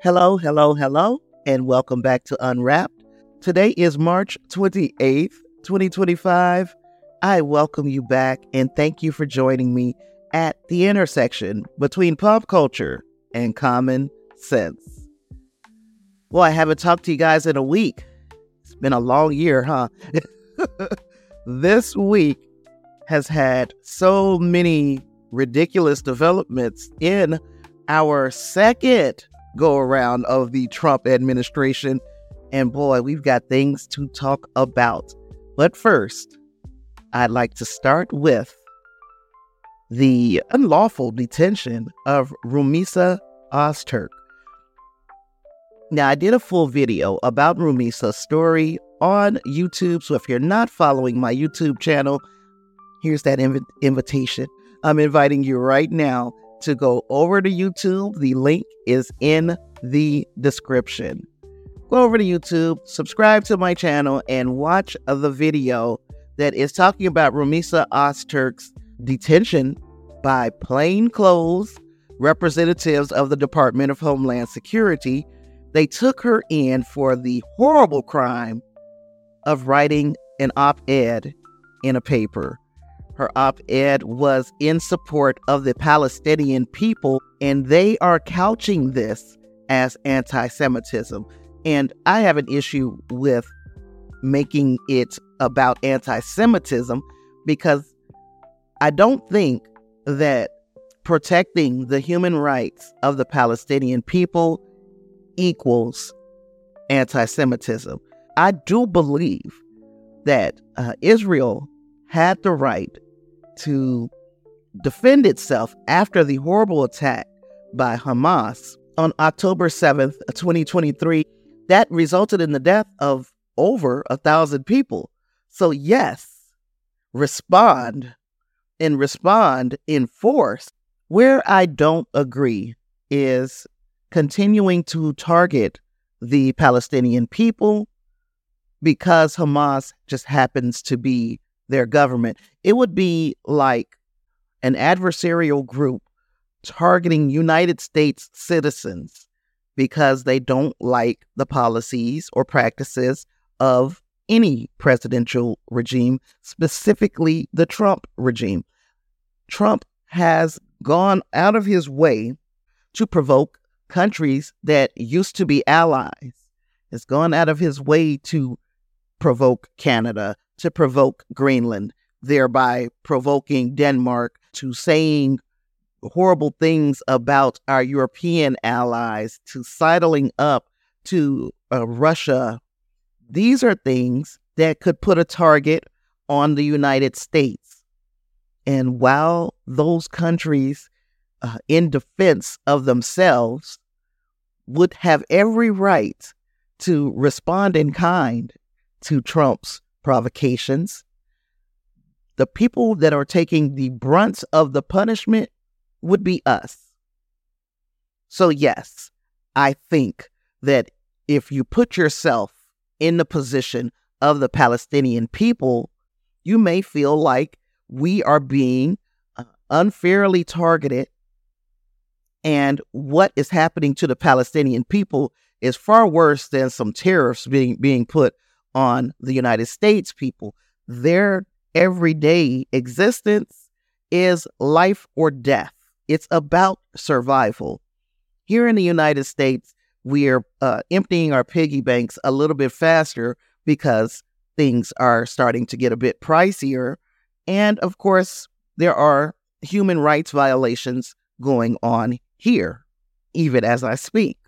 Hello, hello, hello, and welcome back to Unwrapped. Today is March 28th, 2025. I welcome you back and thank you for joining me at the intersection between pop culture and common sense. Well, I haven't talked to you guys in a week. It's been a long year, huh? This week has had so many ridiculous developments in our second go around of the Trump administration. And boy, we've got things to talk about. But first, I'd like to start with the unlawful detention of Rumisa Ozturk. Now, I did a full video about Rumisa's story on YouTube. So if you're not following my YouTube channel, here's that invitation. I'm inviting you right now to go over to YouTube. The link is in the description. Go over to YouTube, subscribe to my channel, and watch the video that is talking about Rumisa Ozturk's detention by plainclothes representatives of the Department of Homeland Security. They took her in for the horrible crime of writing an op-ed in a paper. Her op-ed was in support of the Palestinian people, and they are couching this as anti-Semitism. And I have an issue with making it about anti-Semitism because I don't think that protecting the human rights of the Palestinian people equals anti-Semitism. I do believe that Israel had the right to defend itself after the horrible attack by Hamas on October 7th, 2023, that resulted in the death of over 1,000 people. So yes, respond in force. Where I don't agree is continuing to target the Palestinian people because Hamas just happens to be their government. It would be like an adversarial group targeting United States citizens because they don't like the policies or practices of any presidential regime, specifically the Trump regime. Trump has gone out of his way to provoke countries that used to be allies. Has gone out of his way to provoke Canada, to provoke Greenland, thereby provoking Denmark to saying horrible things about our European allies, to sidling up to Russia. These are things that could put a target on the United States. And while those countries, in defense of themselves, would have every right to respond in kind to Trump's provocations, the people that are taking the brunt of the punishment would be us. So yes, I think that if you put yourself in the position of the Palestinian people, you may feel like we are being unfairly targeted, and what is happening to the Palestinian people is far worse than some tariffs being put on the United States people. Their everyday existence is life or death. It's about survival. Here in the United States, we are emptying our piggy banks a little bit faster because things are starting to get a bit pricier. And of course, there are human rights violations going on here, even as I speak.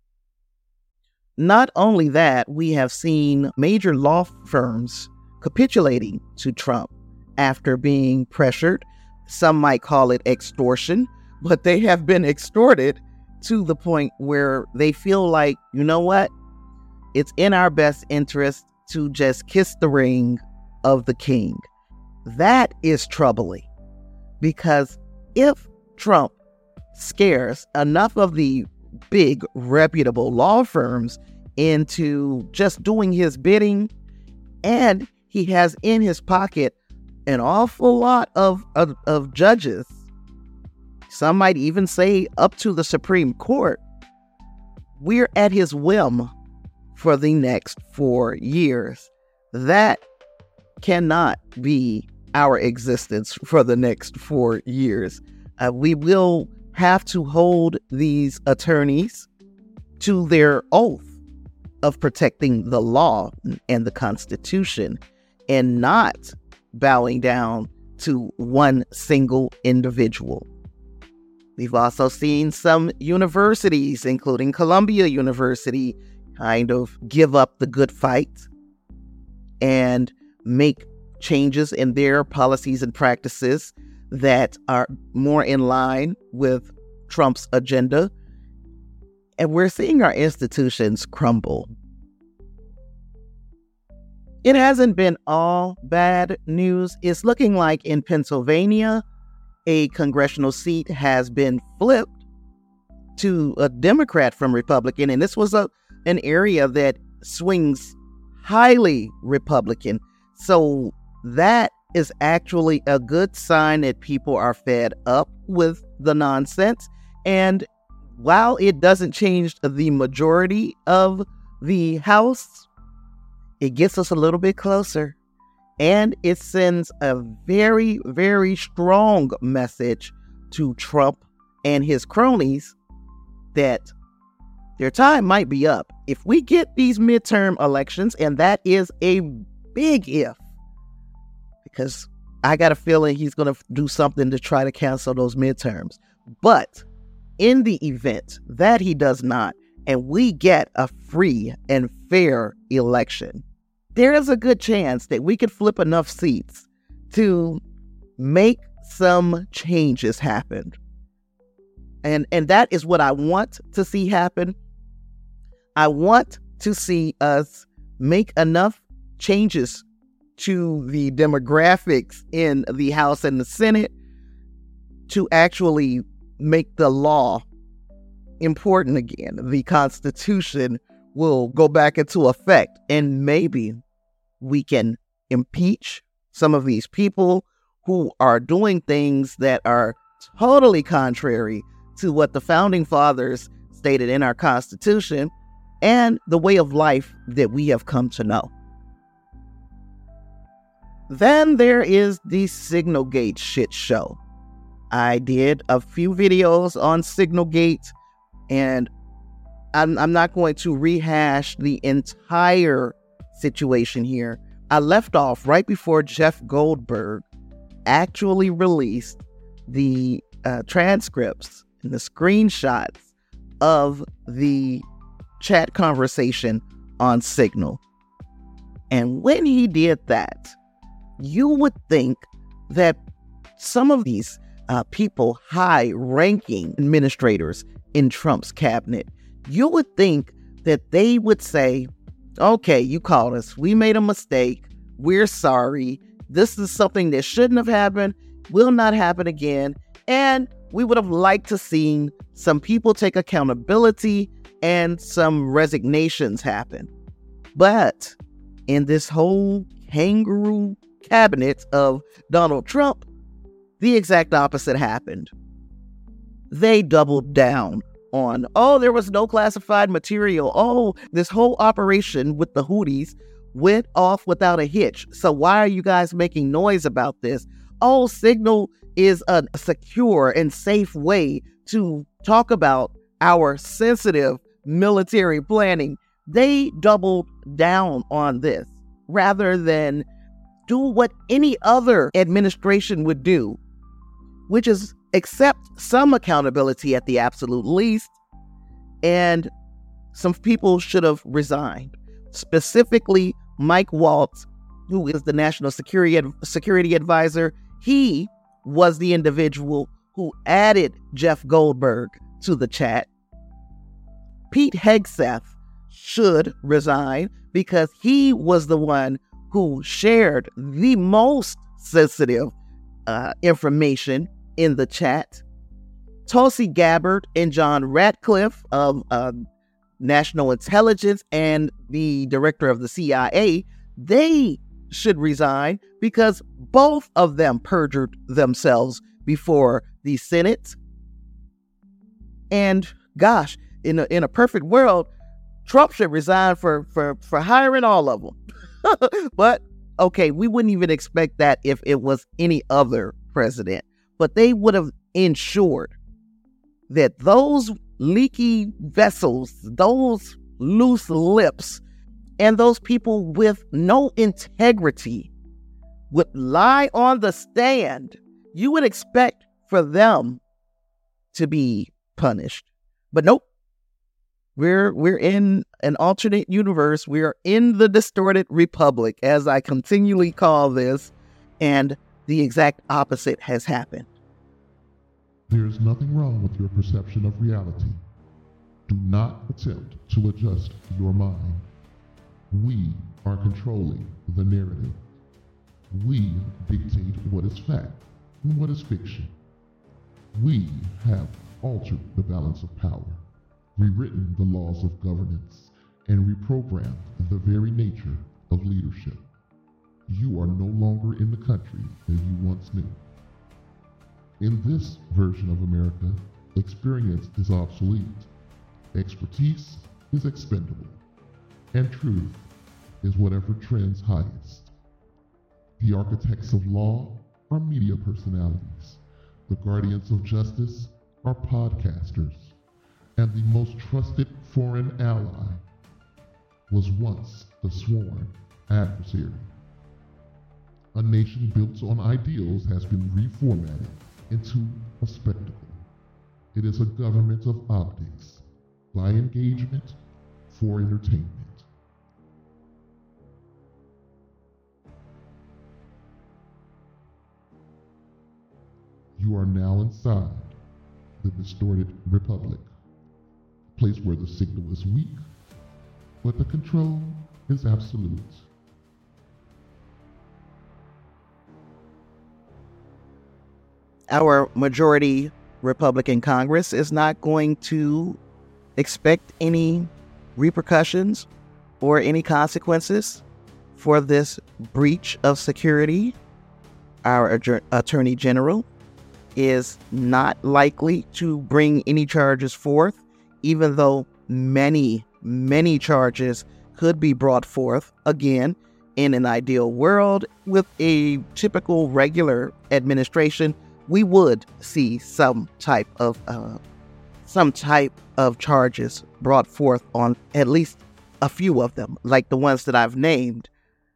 Not only that, we have seen major law firms capitulating to Trump after being pressured. Some might call it extortion, but they have been extorted to the point where they feel like, you know what? It's in our best interest to just kiss the ring of the king. That is troubling, because if Trump scares enough of the big reputable law firms into just doing his bidding, and he has in his pocket an awful lot of judges, some might even say up to the Supreme Court, we're at his whim for the next 4 years. That cannot be our existence for the next 4 years. We will have to hold these attorneys to their oath of protecting the law and the Constitution and not bowing down to one single individual. We've also seen some universities, including Columbia University, kind of give up the good fight and make changes in their policies and practices that are more in line with Trump's agenda. And we're seeing our institutions crumble. It hasn't been all bad news. It's looking like in Pennsylvania, a congressional seat has been flipped to a Democrat from Republican. And this was an area that swings highly Republican. So that is actually a good sign that people are fed up with the nonsense. And while it doesn't change the majority of the House, it gets us a little bit closer. And it sends a very, very strong message to Trump and his cronies that their time might be up. If we get these midterm elections, and that is a big if, because I got a feeling he's going to do something to try to cancel those midterms. But in the event that he does not, and we get a free and fair election, there is a good chance that we could flip enough seats to make some changes happen. And that is what I want to see happen. I want to see us make enough changes to the demographics in the House and the Senate to actually make the law important again. The Constitution will go back into effect, and maybe we can impeach some of these people who are doing things that are totally contrary to what the founding fathers stated in our Constitution and the way of life that we have come to know. Then there is the Signalgate shit show. I did a few videos on Signalgate, and I'm not going to rehash the entire situation here. I left off right before Jeff Goldberg actually released the transcripts and the screenshots of the chat conversation on Signal. And when he did that, you would think that some of these people, high-ranking administrators in Trump's cabinet, you would think that they would say, okay, you called us. We made a mistake. We're sorry. This is something that shouldn't have happened, will not happen again. And we would have liked to see some people take accountability and some resignations happen. But in this whole kangaroo cabinet of Donald Trump, the exact opposite happened. They doubled down on, there was no classified material. This whole operation with the Houthis went off without a hitch. So why are you guys making noise about this? Signal is a secure and safe way to talk about our sensitive military planning. They doubled down on this rather than do what any other administration would do, which is accept some accountability at the absolute least. And some people should have resigned. Specifically, Mike Waltz, who is the National Security Advisor. He was the individual who added Jeff Goldberg to the chat. Pete Hegseth should resign because he was the one who shared the most sensitive information in the chat. Tulsi Gabbard and John Ratcliffe of National Intelligence and the director of the CIA, they should resign because both of them perjured themselves before the Senate. And gosh, in a perfect world, Trump should resign for hiring all of them. But okay, we wouldn't even expect that if it was any other president. But they would have ensured that those leaky vessels, those loose lips, and those people with no integrity would lie on the stand. You would expect for them to be punished. But nope. We're in an alternate universe. We are in the distorted republic, as I continually call this, and the exact opposite has happened. There is nothing wrong with your perception of reality. Do not attempt to adjust your mind. We are controlling the narrative. We dictate what is fact and what is fiction. We have altered the balance of power, rewritten the laws of governance, and reprogrammed the very nature of leadership. You are no longer in the country that you once knew. In this version of America, experience is obsolete, expertise is expendable, and truth is whatever trends highest. The architects of law are media personalities. The guardians of justice are podcasters. And the most trusted foreign ally was once the sworn adversary. A nation built on ideals has been reformatted into a spectacle. It is a government of optics, by engagement, for entertainment. You are now inside the distorted republic, a place where the signal is weak, but the control is absolute. Our majority Republican Congress is not going to expect any repercussions or any consequences for this breach of security. Our Attorney General is not likely to bring any charges forth, even though many charges could be brought forth. Again, in an ideal world, with a typical regular administration, we would see some type of charges brought forth on at least a few of them, like the ones that I've named.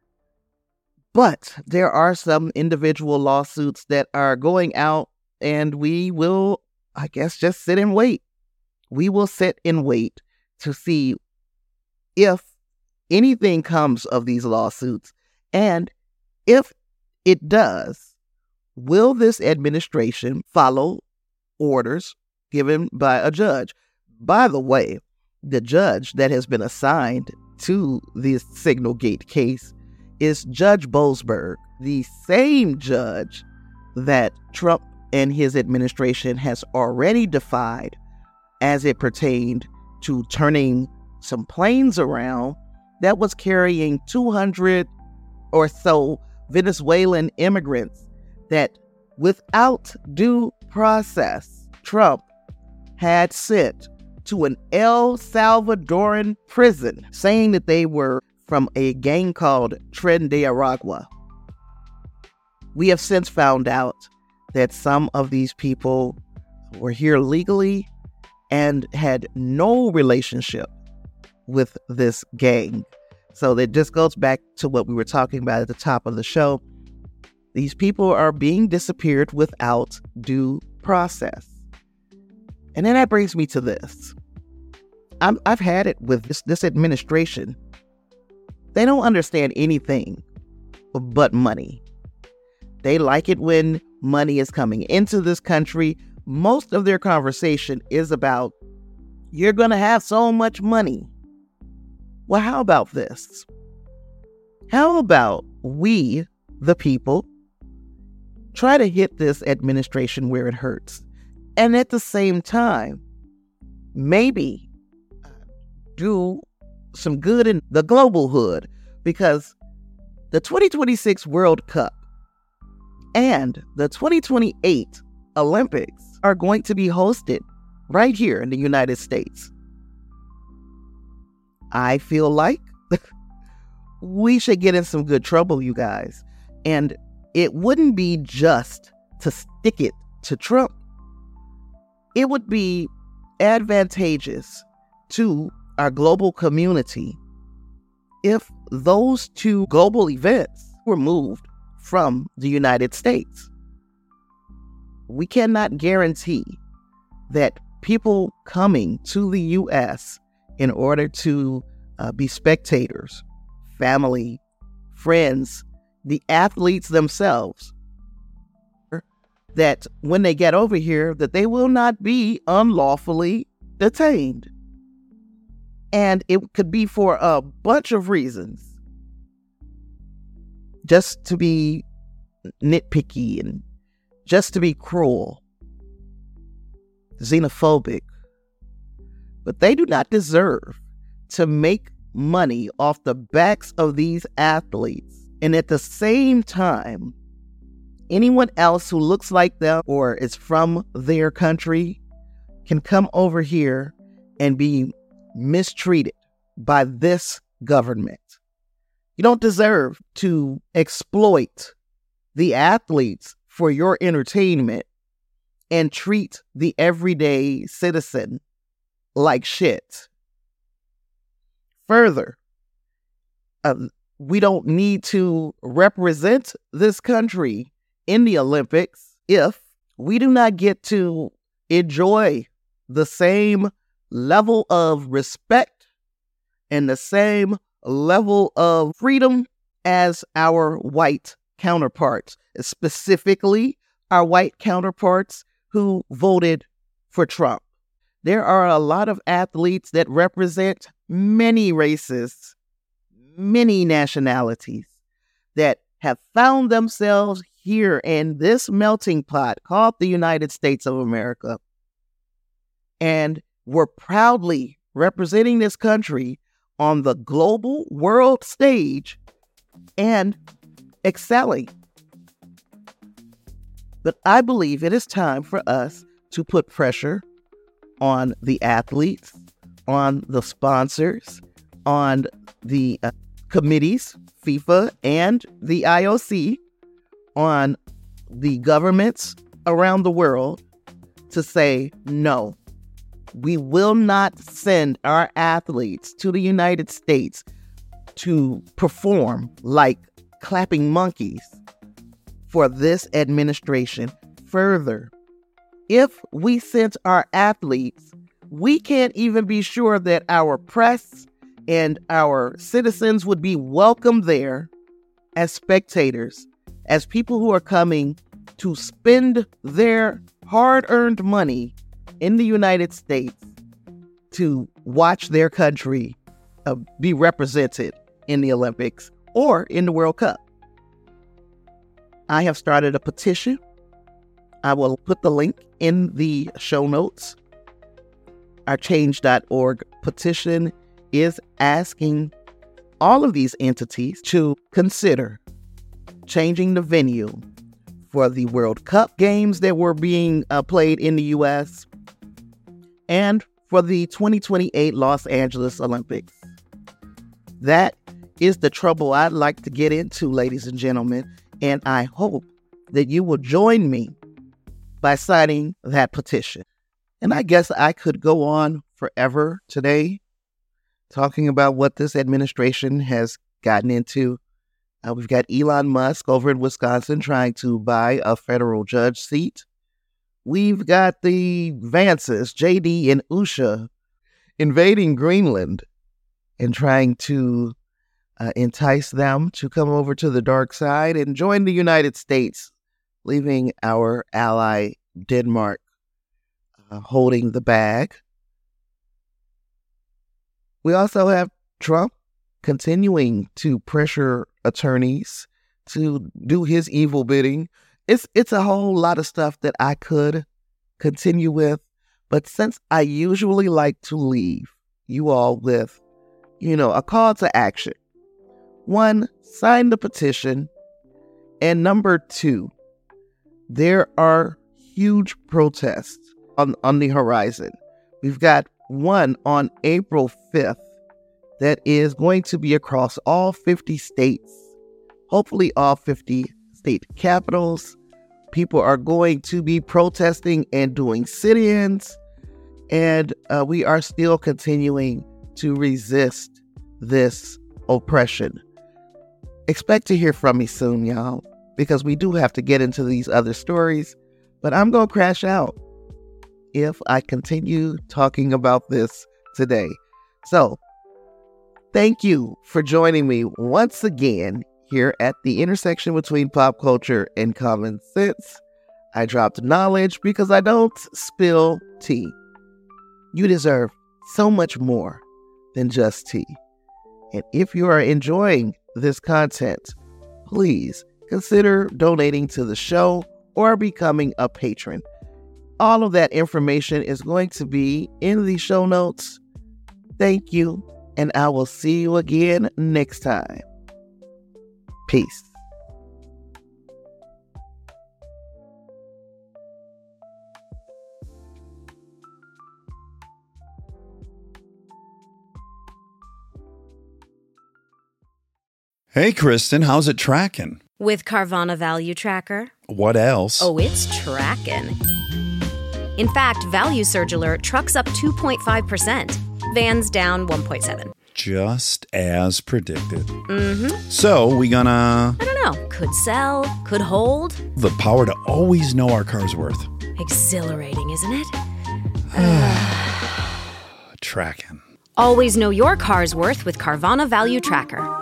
But there are some individual lawsuits that are going out, and we will, I guess, just sit and wait. We will sit and wait to see if anything comes of these lawsuits. And if it does, will this administration follow orders given by a judge? By the way, the judge that has been assigned to this Signal Gate case is Judge Boasberg, the same judge that Trump and his administration has already defied as it pertained to turning some planes around that was carrying 200 or so Venezuelan immigrants that, without due process, Trump had sent to an El Salvadoran prison, saying that they were from a gang called Tren de Aragua. We have since found out that some of these people were here legally and had no relationship with this gang. So that just goes back to what we were talking about at the top of the show. These people are being disappeared without due process. And then that brings me to this. I've had it with this administration. They don't understand anything but money. They like it when money is coming into this country. Most of their conversation is about, you're going to have so much money. Well, how about this? How about we, the people, try to hit this administration where it hurts, and at the same time, maybe do some good in the global hood, because the 2026 World Cup and the 2028 Olympics are going to be hosted right here in the United States. I feel like we should get in some good trouble, you guys. And it wouldn't be just to stick it to Trump. It would be advantageous to our global community if those two global events were moved from the United States. We cannot guarantee that people coming to the U.S. in order to be spectators, family, friends, the athletes themselves, that when they get over here, that they will not be unlawfully detained. And it could be for a bunch of reasons. Just to be nitpicky and just to be cruel, xenophobic. But they do not deserve to make money off the backs of these athletes. And at the same time, anyone else who looks like them or is from their country can come over here and be mistreated by this government. You don't deserve to exploit the athletes for your entertainment and treat the everyday citizen like shit. Further, we don't need to represent this country in the Olympics if we do not get to enjoy the same level of respect and the same level of freedom as our white counterparts, specifically our white counterparts who voted for Trump. There are a lot of athletes that represent many races, many nationalities that have found themselves here in this melting pot called the United States of America and were proudly representing this country on the global world stage and excelling. But I believe it is time for us to put pressure on the athletes, on the sponsors, on the committees, FIFA and the IOC, on the governments around the world to say, no, we will not send our athletes to the United States to perform like clapping monkeys for this administration. Further, if we sent our athletes, we can't even be sure that our press and our citizens would be welcome there as spectators, as people who are coming to spend their hard-earned money in the United States to watch their country be represented in the Olympics or in the World Cup. I have started a petition. I will put the link in the show notes. Our change.org petition is asking all of these entities to consider changing the venue for the World Cup games that were being played in the U.S. and for the 2028 Los Angeles Olympics. That is the trouble I'd like to get into, ladies and gentlemen, and I hope that you will join me by signing that petition. And I guess I could go on forever today talking about what this administration has gotten into. We've got Elon Musk over in Wisconsin trying to buy a federal judge seat. We've got the Vances, JD and Usha, invading Greenland and trying to entice them to come over to the dark side and join the United States, leaving our ally Denmark holding the bag. We also have Trump continuing to pressure attorneys to do his evil bidding. It's a whole lot of stuff that I could continue with, but since I usually like to leave you all with, a call to action. 1, sign the petition. And number 2, there are huge protests on the horizon. We've got one on April 5th that is going to be across all 50 states, hopefully all 50 state capitals. People are going to be protesting and doing sit-ins, and we are still continuing to resist this oppression. Expect to hear from me soon, y'all, because we do have to get into these other stories, but I'm going to crash out if I continue talking about this today. So, thank you for joining me once again here at the intersection between pop culture and common sense. I dropped knowledge because I don't spill tea. You deserve so much more than just tea. And if you are enjoying this content, please consider donating to the show or becoming a patron. All of that information is going to be in the show notes. Thank you, and I will see you again next time. Peace. Hey, Kristen, how's it tracking? With Carvana Value Tracker. What else? Oh, it's tracking. In fact, Value Surge Alert trucks up 2.5%. Vans down 1.7%. Just as predicted. Mm-hmm. So, we gonna... I don't know. Could sell, could hold. The power to always know our car's worth. Exhilarating, isn't it? Tracking. Always know your car's worth with Carvana Value Tracker.